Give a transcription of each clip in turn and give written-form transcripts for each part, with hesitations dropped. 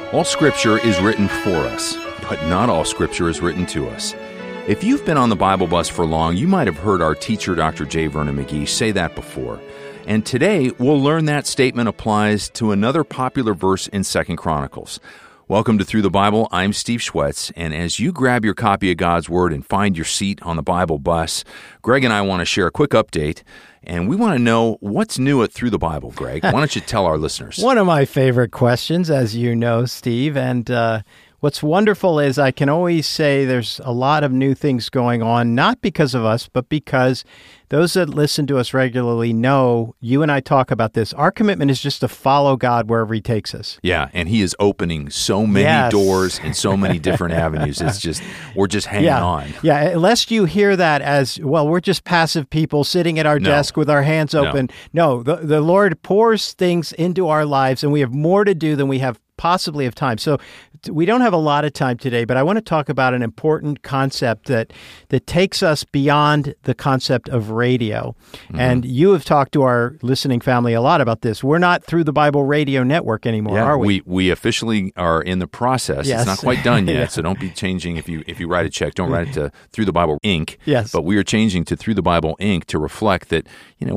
All Scripture is written for us, but not all Scripture is written to us. If you've been on the Bible bus for long, you might have heard our teacher, Dr. J. Vernon McGee, say that before. And today, we'll learn that statement applies to another popular verse in 2 Chronicles. Welcome to Through the Bible. I'm Steve Schwetz, and as you grab your copy of God's Word and find your seat on the Bible bus, Greg and I want to share a quick update, and we want to know what's new at Through the Bible, Greg. Why don't you tell our listeners? One of my favorite questions, as you know, Steve, and what's wonderful is I can always say there's a lot of new things going on, not because of us, but because those that listen to us regularly know you and I talk about this. Our commitment is just to follow God wherever He takes us. Yeah, and He is opening so many doors and so many different avenues. It's just, we're just hanging on. Yeah, lest you hear that as, well, we're just passive people sitting at our desk with our hands open. No, the Lord pours things into our lives, and we have more to do than we have possibly have time. So we don't have a lot of time today, but I want to talk about an important concept that takes us beyond the concept of radio. Mm-hmm. And you have talked to our listening family a lot about this. We're not Through the Bible Radio Network anymore, are we? We officially are in the process. Yes. It's not quite done yet, so don't be changing. If you write a check, don't write it to Through the Bible Inc. Yes. But we are changing to Through the Bible Inc. to reflect that,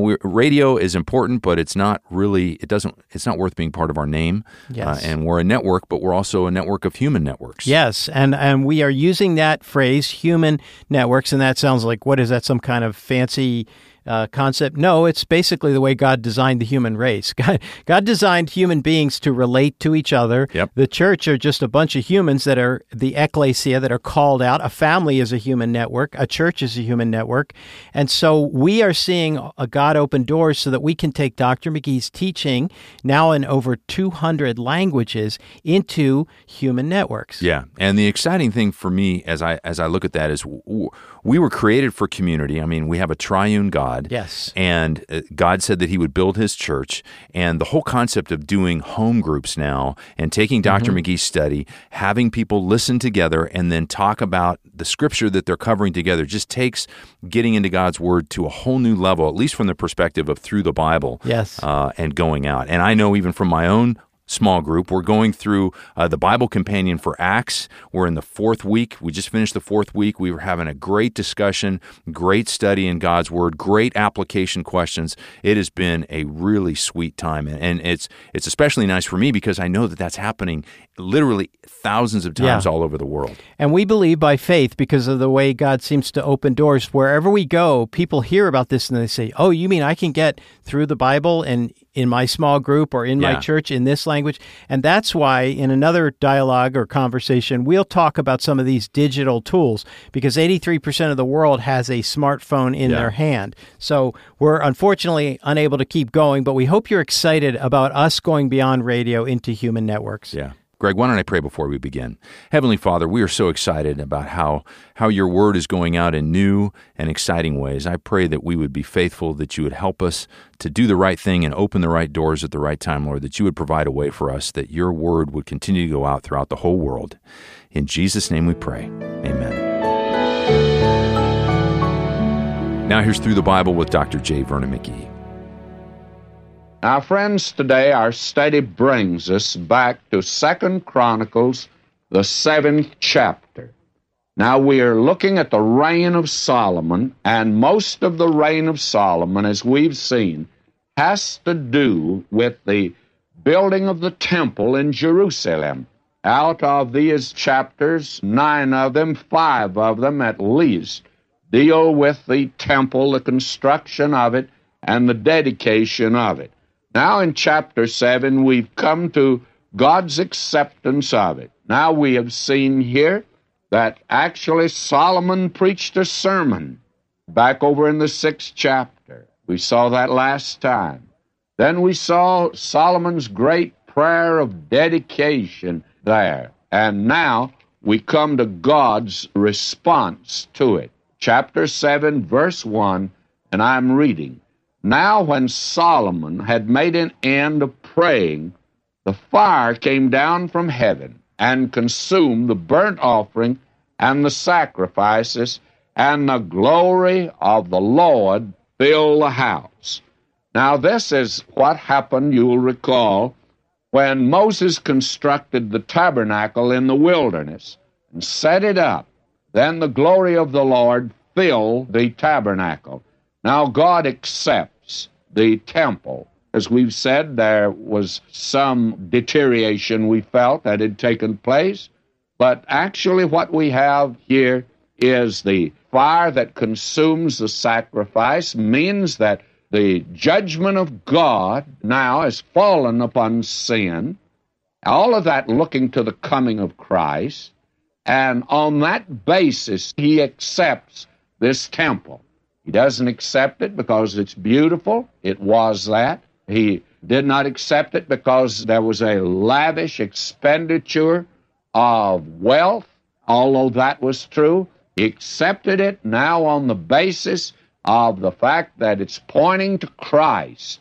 radio is important, but it's not really, it's not worth being part of our name. Yes. And we're a network, but we're also a network of human networks. Yes, and we are using that phrase, human networks, and that sounds like, what is that, some kind of fancy concept? No, it's basically the way God designed the human race. God designed human beings to relate to each other. Yep. The church are just a bunch of humans that are the ecclesia, that are called out. A family is a human network. A church is a human network. And so we are seeing God open doors so that we can take Dr. McGee's teaching, now in over 200 languages, into human networks. Yeah, and the exciting thing for me as I look at that is we were created for community. I mean, we have a triune God. Yes. And God said that He would build His church. And the whole concept of doing home groups now and taking Dr. McGee's study, having people listen together and then talk about the Scripture that they're covering together just takes getting into God's Word to a whole new level, at least from the perspective of Through the Bible. Yes. And going out. And I know even from my own small group, we're going through the Bible Companion for Acts. We're in the 4th week. We just finished the 4th week. We were having a great discussion, great study in God's Word, great application questions. It has been a really sweet time, and it's especially nice for me because I know that that's happening literally thousands of times all over the world. And we believe by faith, because of the way God seems to open doors, wherever we go, people hear about this and they say, oh, you mean I can get through the Bible and in my small group or in my church in this language? And that's why in another dialogue or conversation, we'll talk about some of these digital tools, because 83% of the world has a smartphone in their hand. So we're unfortunately unable to keep going, but we hope you're excited about us going beyond radio into human networks. Yeah. Greg, why don't I pray before we begin? Heavenly Father, we are so excited about how your word is going out in new and exciting ways. I pray that we would be faithful, that you would help us to do the right thing and open the right doors at the right time, Lord, that you would provide a way for us, that your word would continue to go out throughout the whole world. In Jesus' name we pray. Amen. Now here's Through the Bible with Dr. J. Vernon McGee. Now, friends, today our study brings us back to 2 Chronicles, the 7th chapter. Now, we are looking at the reign of Solomon, and most of the reign of Solomon, as we've seen, has to do with the building of the temple in Jerusalem. Out of these chapters, 9 of them, 5 of them at least, deal with the temple, the construction of it, and the dedication of it. Now in chapter 7, we've come to God's acceptance of it. Now we have seen here that actually Solomon preached a sermon back over in the 6th chapter. We saw that last time. Then we saw Solomon's great prayer of dedication there. And now we come to God's response to it. Chapter 7, verse 1, and I'm reading. Now when Solomon had made an end of praying, the fire came down from heaven and consumed the burnt offering and the sacrifices, and the glory of the Lord filled the house. Now this is what happened, you'll recall, when Moses constructed the tabernacle in the wilderness and set it up, then the glory of the Lord filled the tabernacle. Now God accepts the temple. As we've said, there was some deterioration we felt that had taken place, but actually what we have here is the fire that consumes the sacrifice, means that the judgment of God now has fallen upon sin, all of that looking to the coming of Christ, and on that basis he accepts this temple. He doesn't accept it because it's beautiful. It was that. He did not accept it because there was a lavish expenditure of wealth, although that was true. He accepted it now on the basis of the fact that it's pointing to Christ,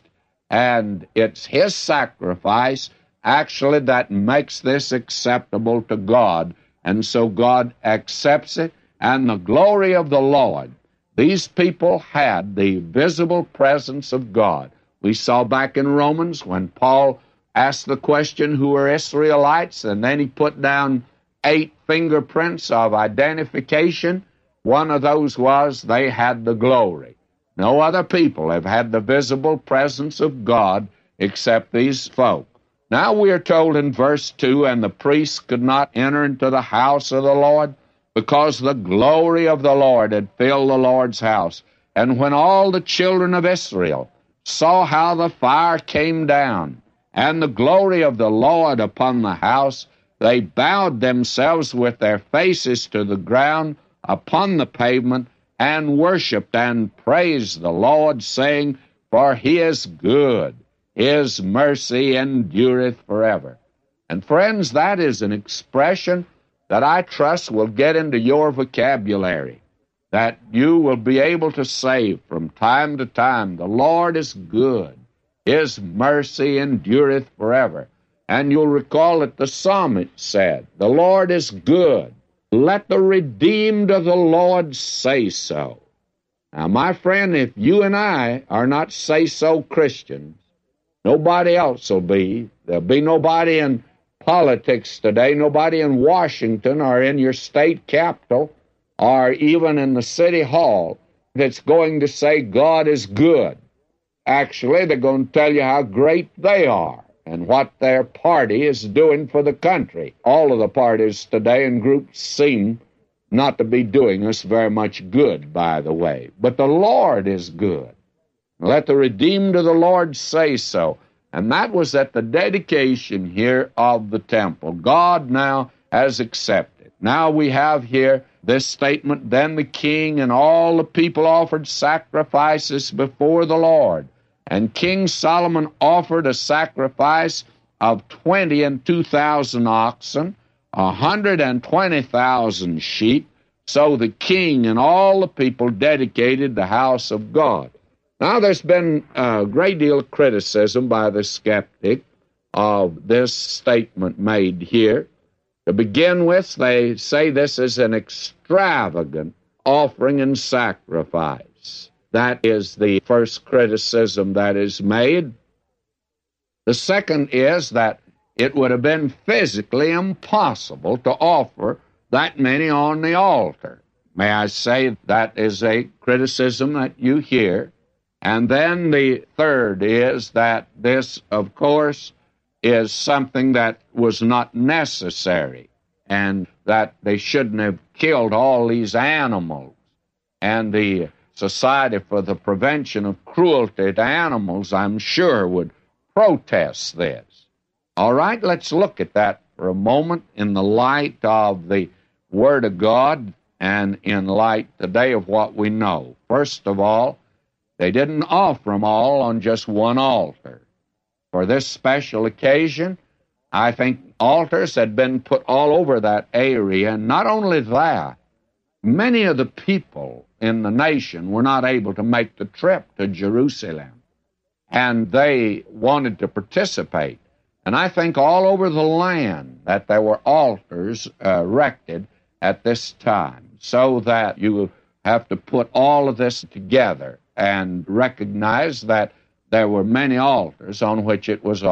and it's his sacrifice actually that makes this acceptable to God, and so God accepts it, and the glory of the Lord. These people had the visible presence of God. We saw back in Romans when Paul asked the question, who are Israelites? And then he put down 8 fingerprints of identification. One of those was they had the glory. No other people have had the visible presence of God except these folk. Now we are told in verse 2, and the priests could not enter into the house of the Lord because the glory of the Lord had filled the Lord's house. And when all the children of Israel saw how the fire came down and the glory of the Lord upon the house, they bowed themselves with their faces to the ground upon the pavement and worshipped and praised the Lord, saying, For he is good, his mercy endureth forever. And friends, that is an expression that I trust will get into your vocabulary, that you will be able to say from time to time, the Lord is good, his mercy endureth forever. And you'll recall that the psalmist said, the Lord is good, let the redeemed of the Lord say so. Now, my friend, if you and I are not say-so Christians, nobody else will be. There'll be nobody in politics today, nobody in Washington or in your state capital or even in the city hall that's going to say God is good. Actually, they're going to tell you how great they are and what their party is doing for the country. All of the parties today and groups seem not to be doing us very much good, by the way. But the Lord is good. Let the redeemed of the Lord say so. And that was at the dedication here of the temple. God now has accepted. Now we have here this statement, then the king and all the people offered sacrifices before the Lord. And King Solomon offered a sacrifice of 22,000 oxen, 120,000 sheep. So the king and all the people dedicated the house of God. Now, there's been a great deal of criticism by the skeptic of this statement made here. To begin with, they say this is an extravagant offering and sacrifice. That is the first criticism that is made. The second is that it would have been physically impossible to offer that many on the altar. May I say that is a criticism that you hear. And then the third is that this, of course, is something that was not necessary, and that they shouldn't have killed all these animals. And the Society for the Prevention of Cruelty to Animals, I'm sure, would protest this. All right, let's look at that for a moment in the light of the Word of God and in light today of what we know. First of all, they didn't offer them all on just one altar. For this special occasion, I think altars had been put all over that area. And not only that, many of the people in the nation were not able to make the trip to Jerusalem, and they wanted to participate. And I think all over the land that there were altars erected at this time, so that you have to put all of this together and recognize that there were many altars on which it was offered.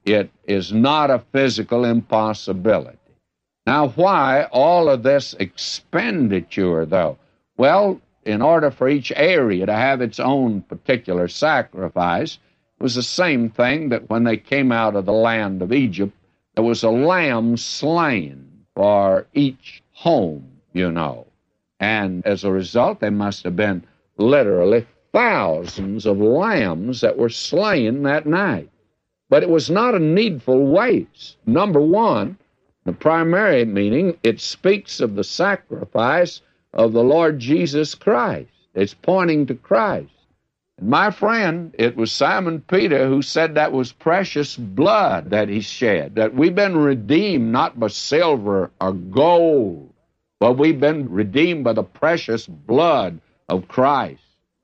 It is not a physical impossibility. Now, why all of this expenditure, though? Well, in order for each area to have its own particular sacrifice, it was the same thing that when they came out of the land of Egypt, there was a lamb slain for each home, you know. And as a result, there must have been literally thousands of lambs that were slain that night. But it was not a needful waste. Number one, the primary meaning, it speaks of the sacrifice of the Lord Jesus Christ. It's pointing to Christ. And my friend, it was Simon Peter who said that was precious blood that he shed, that we've been redeemed not by silver or gold, but we've been redeemed by the precious blood of Christ.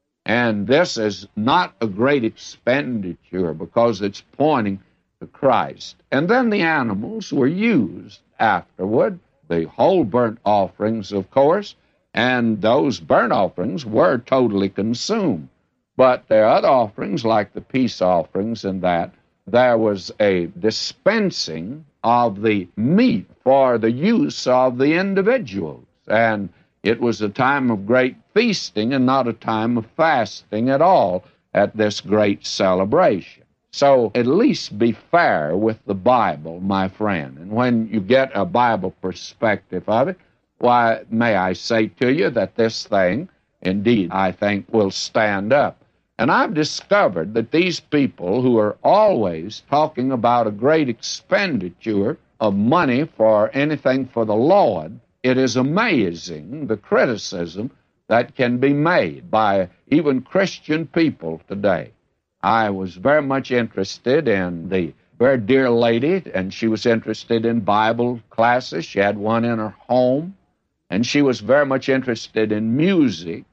And this is not a great expenditure because it's pointing to Christ. And then the animals were used afterward, the whole burnt offerings, of course, and those burnt offerings were totally consumed. But there are other offerings, like the peace offerings and that, there was a dispensing of the meat for the use of the individuals. And it was a time of great feasting and not a time of fasting at all at this great celebration. So at least be fair with the Bible, my friend. And when you get a Bible perspective of it, why, may I say to you that this thing, indeed, I think, will stand up. And I've discovered that these people who are always talking about a great expenditure of money for anything for the Lord, it is amazing the criticism that can be made by even Christian people today. I was very much interested in the very dear lady, and she was interested in Bible classes. She had one in her home, and she was very much interested in music.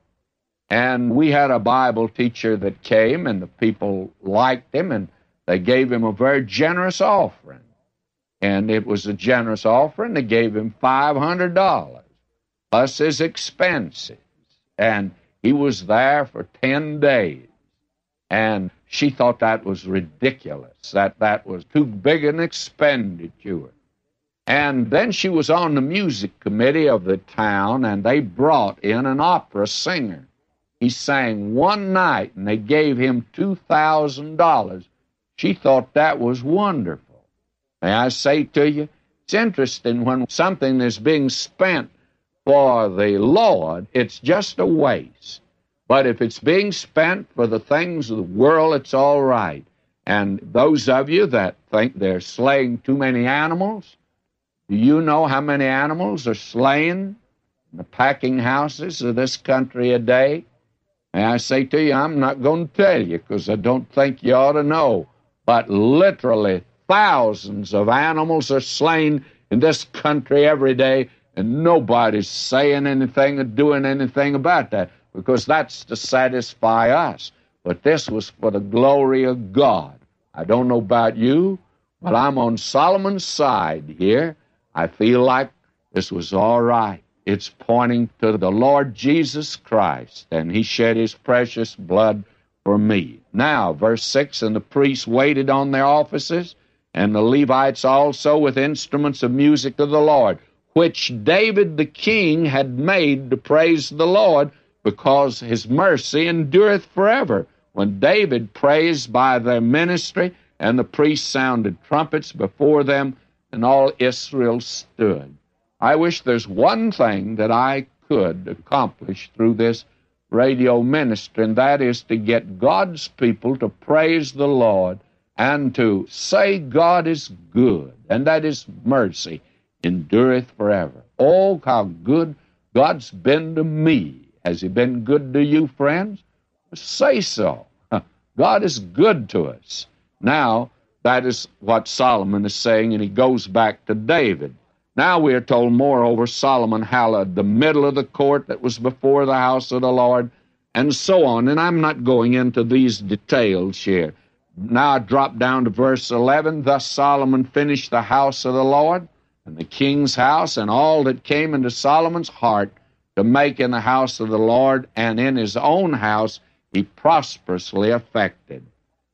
And we had a Bible teacher that came, and the people liked him, and they gave him a very generous offering. And it was a generous offering. They gave him $500 plus his expenses. And he was there for 10 days. And she thought that was ridiculous, that was too big an expenditure. And then she was on the music committee of the town, and they brought in an opera singer. He sang one night, and they gave him $2,000. She thought that was wonderful. May I say to you, it's interesting when something is being spent for the Lord, it's just a waste. But if it's being spent for the things of the world, it's all right. And those of you that think they're slaying too many animals, do you know how many animals are slain in the packing houses of this country a day? May I say to you, I'm not going to tell you because I don't think you ought to know. But literally thousands of animals are slain in this country every day, and nobody's saying anything or doing anything about that, because that's to satisfy us. But this was for the glory of God. I don't know about you, but I'm on Solomon's side here. I feel like this was all right. It's pointing to the Lord Jesus Christ, and he shed his precious blood for me. Now, verse 6, and the priests waited on their offices, and the Levites also with instruments of music to the Lord, which David the king had made to praise the Lord, because his mercy endureth forever. When David praised by their ministry, and the priests sounded trumpets before them, and all Israel stood. I wish there's one thing that I could accomplish through this radio ministry, and that is to get God's people to praise the Lord and to say God is good, and that his mercy endureth forever. Oh, how good God's been to me. Has he been good to you, friends? Say so. God is good to us. Now, that is what Solomon is saying, and he goes back to David. Now we are told, moreover, Solomon hallowed the middle of the court that was before the house of the Lord, and so on. And I'm not going into these details here. Now I drop down to verse 11. Thus Solomon finished the house of the Lord, and the king's house, and all that came into Solomon's heart to make in the house of the Lord, and in his own house he prosperously effected.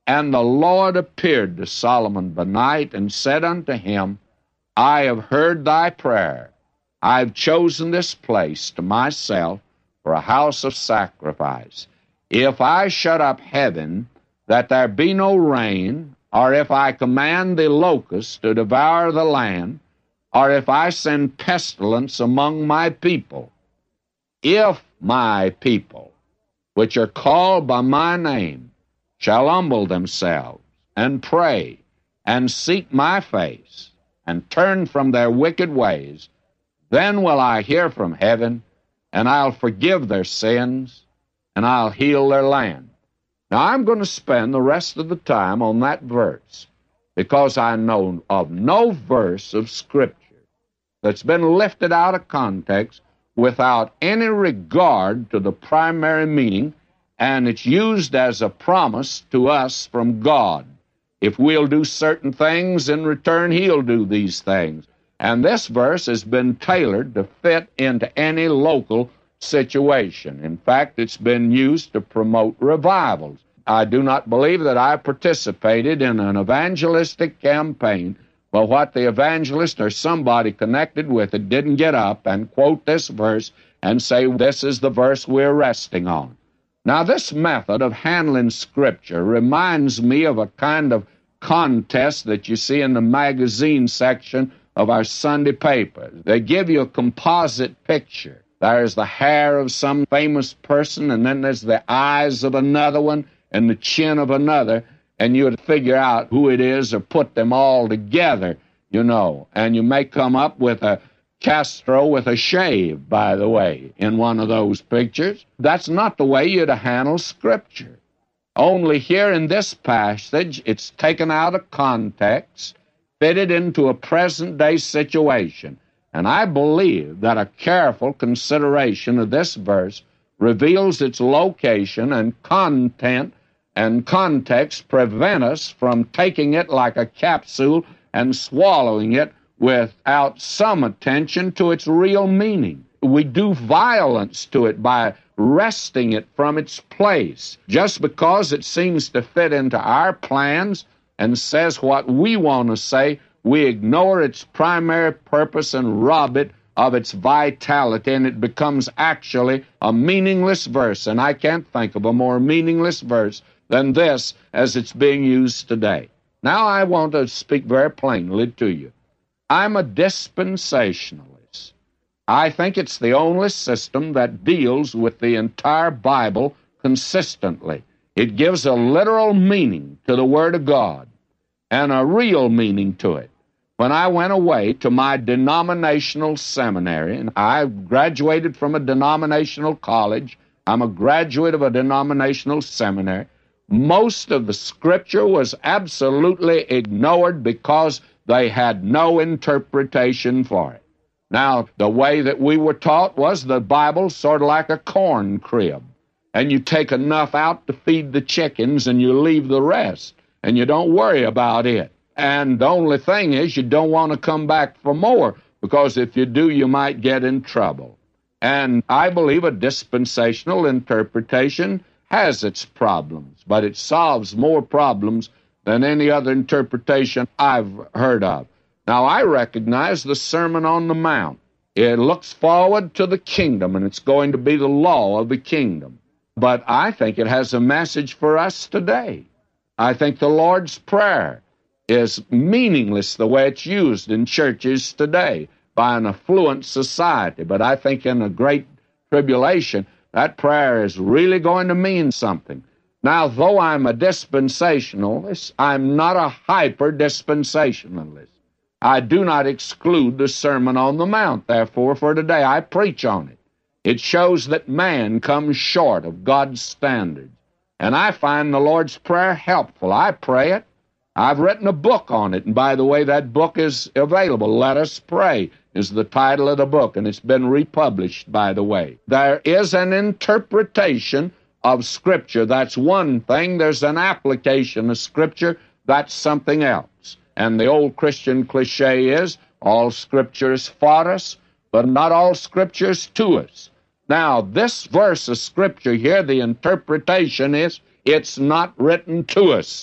And the Lord appeared to Solomon by night and said unto him, I have heard thy prayer. I have chosen this place to myself for a house of sacrifice. If I shut up heaven, that there be no rain, or if I command the locusts to devour the land, or if I send pestilence among my people, if my people, which are called by my name, shall humble themselves, and pray, and seek my face, and turn from their wicked ways, then will I hear from heaven, and I'll forgive their sins, and I'll heal their land. Now, I'm going to spend the rest of the time on that verse, because I know of no verse of Scripture that's been lifted out of context without any regard to the primary meaning, and it's used as a promise to us from God. If we'll do certain things, in return, He'll do these things. And this verse has been tailored to fit into any local situation. In fact, it's been used to promote revivals. I do not believe that I participated in an evangelistic campaign, but what the evangelist or somebody connected with it didn't get up and quote this verse and say, this is the verse we're resting on. Now, this method of handling Scripture reminds me of a kind of contest that you see in the magazine section of our Sunday paper. They give you a composite picture. There's the hair of some famous person, and then there's the eyes of another one, and the chin of another, and you would figure out who it is or put them all together, you know. And you may come up with a Castro with a shave, by the way, in one of those pictures. That's not the way you'd handle Scripture. Only here in this passage, it's taken out of context, fitted into a present-day situation. And I believe that a careful consideration of this verse reveals its location and content and context prevent us from taking it like a capsule and swallowing it without some attention to its real meaning. We do violence to it by wresting it from its place. Just because it seems to fit into our plans and says what we want to say, we ignore its primary purpose and rob it of its vitality, and it becomes actually a meaningless verse. And I can't think of a more meaningless verse than this as it's being used today. Now I want to speak very plainly to you. I'm a dispensationalist. I think it's the only system that deals with the entire Bible consistently. It gives a literal meaning to the Word of God and a real meaning to it. When I went away to my denominational seminary, and I graduated from a denominational college, I'm a graduate of a denominational seminary, most of the Scripture was absolutely ignored because they had no interpretation for it. Now, the way that we were taught was the Bible sort of like a corn crib, and you take enough out to feed the chickens and you leave the rest, and you don't worry about it. And the only thing is you don't want to come back for more, because if you do, you might get in trouble. And I believe a dispensational interpretation has its problems, but it solves more problems than any other interpretation I've heard of. Now, I recognize the Sermon on the Mount. It looks forward to the kingdom, and it's going to be the law of the kingdom. But I think it has a message for us today. I think the Lord's Prayer is meaningless the way it's used in churches today by an affluent society. But I think in a great tribulation, that prayer is really going to mean something. Now, though I'm a dispensationalist, I'm not a hyper-dispensationalist. I do not exclude the Sermon on the Mount. Therefore, for today, I preach on it. It shows that man comes short of God's standards. And I find the Lord's Prayer helpful. I pray it. I've written a book on it. And by the way, that book is available. Let Us Pray is the title of the book, and it's been republished, by the way. There is an interpretation of Scripture. That's one thing. There's an application of Scripture. That's something else. And the old Christian cliche is, all Scripture is for us, but not all Scripture is to us. Now, this verse of Scripture here, the interpretation is, it's not written to us.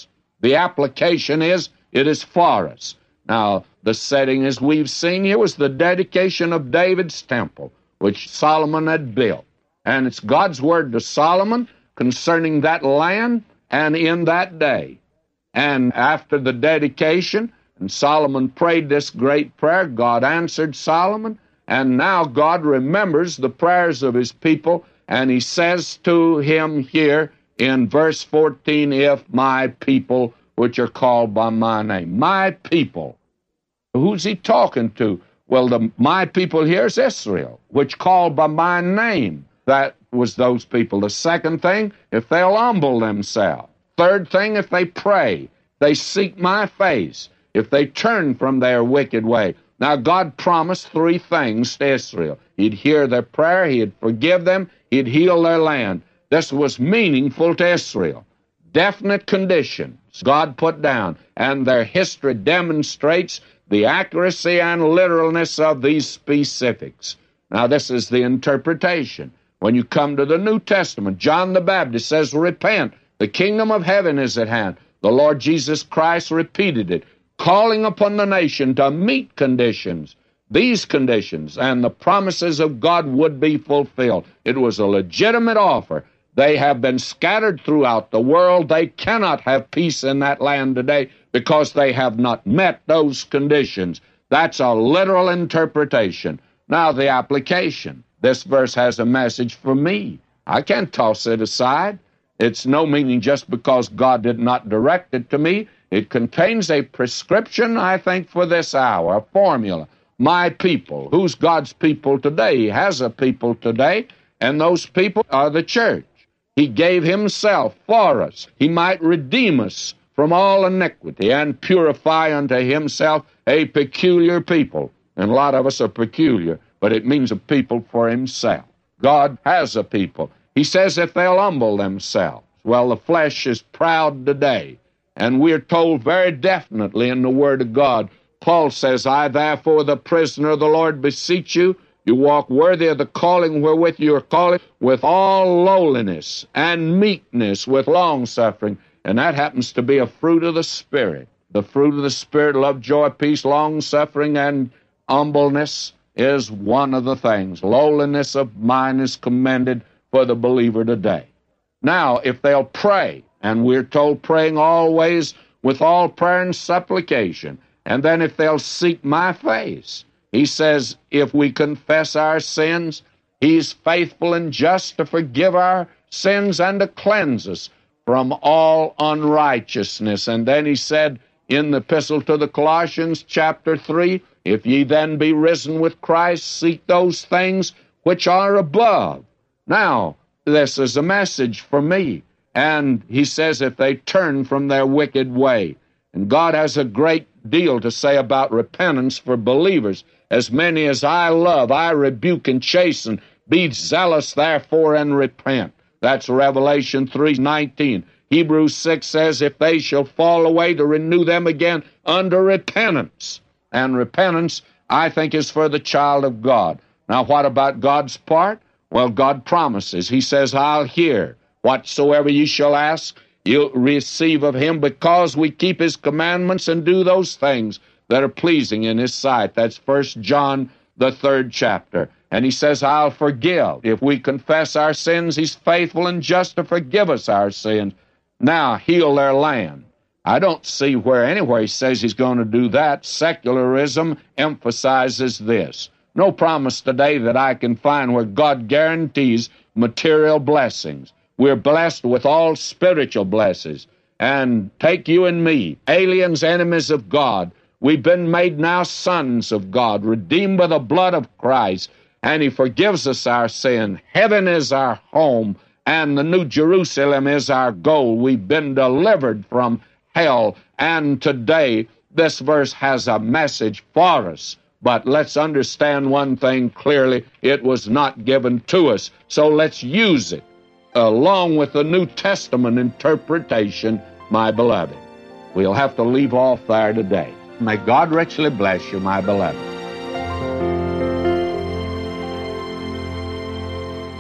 The application is, it is for us. Now, the setting, as we've seen here, was the dedication of David's temple, which Solomon had built. And it's God's word to Solomon concerning that land and in that day. And after the dedication, and Solomon prayed this great prayer, God answered Solomon, and now God remembers the prayers of his people, and he says to him here in verse 14, if my people, which are called by my name. My people. Who's he talking to? Well, my people here is Israel, which called by my name. That was those people. The second thing, if they'll humble themselves. Third thing, if they pray, they seek my face, if they turn from their wicked way. Now, God promised three things to Israel. He'd hear their prayer, he'd forgive them, he'd heal their land. This was meaningful to Israel. Definite conditions God put down, and their history demonstrates the accuracy and literalness of these specifics. Now, this is the interpretation. When you come to the New Testament, John the Baptist says, repent, the kingdom of heaven is at hand. The Lord Jesus Christ repeated it, calling upon the nation to meet conditions, these conditions, and the promises of God would be fulfilled. It was a legitimate offer. They have been scattered throughout the world. They cannot have peace in that land today because they have not met those conditions. That's a literal interpretation. Now, the application. This verse has a message for me. I can't toss it aside. It's no meaning just because God did not direct it to me. It contains a prescription, I think, for this hour, a formula. My people. Who's God's people today? He has a people today, and those people are the church. He gave himself for us. He might redeem us from all iniquity and purify unto himself a peculiar people. And a lot of us are peculiar, but it means a people for himself. God has a people. He says if they'll humble themselves. Well, the flesh is proud today, and we're told very definitely in the Word of God. Paul says, I therefore, the prisoner of the Lord, beseech you, you walk worthy of the calling wherewith you are called, with all lowliness and meekness, with long-suffering. And that happens to be a fruit of the Spirit. The fruit of the Spirit, love, joy, peace, long-suffering, and humbleness is one of the things. Lowliness of mind is commended for the believer today. Now, if they'll pray, and we're told praying always with all prayer and supplication, and then if they'll seek my face, he says, if we confess our sins, he's faithful and just to forgive our sins and to cleanse us from all unrighteousness. And then he said in the epistle to the Colossians, chapter 3, if ye then be risen with Christ, seek those things which are above. Now, this is a message for me. And he says if they turn from their wicked way. And God has a great deal to say about repentance for believers. As many as I love, I rebuke and chasten. Be zealous, therefore, and repent. That's Revelation 3:19. Hebrews 6 says, if they shall fall away, to renew them again under repentance. And repentance, I think, is for the child of God. Now, what about God's part? Well, God promises. He says, I'll hear whatsoever ye shall ask. You'll receive of him, because we keep his commandments and do those things that are pleasing in his sight. That's 1 John, the 3rd chapter. And he says, I'll forgive. If we confess our sins, he's faithful and just to forgive us our sins. Now, heal their land. I don't see where anywhere he says he's going to do that. Secularism emphasizes this. No promise today that I can find where God guarantees material blessings. We're blessed with all spiritual blessings. And take you and me, aliens, enemies of God. We've been made now sons of God, redeemed by the blood of Christ, and he forgives us our sin. Heaven is our home, and the New Jerusalem is our goal. We've been delivered from hell, and today this verse has a message for us. But let's understand one thing clearly. It was not given to us, so let's use it along with the New Testament interpretation, my beloved. We'll have to leave off there today. May God richly bless you, my beloved.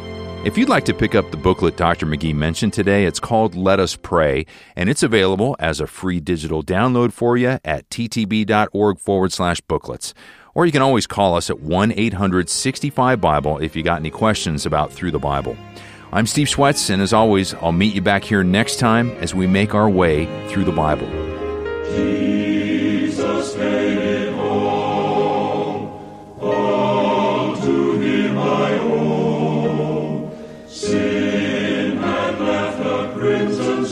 If you'd like to pick up the booklet Dr. McGee mentioned today, it's called Let Us Pray, and it's available as a free digital download for you at ttb.org/booklets. Or you can always call us at 1-800-65-BIBLE if you got any questions about Through the Bible. I'm Steve Schwetz, and as always, I'll meet you back here next time as we make our way through the Bible. Jesus made it all to Him I owe. Sin had left a crimson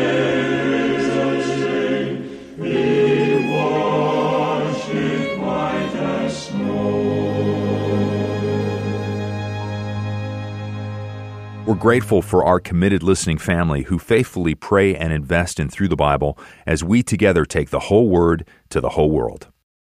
stain, He washed it white as snow. We're grateful for our committed listening family who faithfully pray and invest in Through the Bible as we together take the whole Word to the whole world.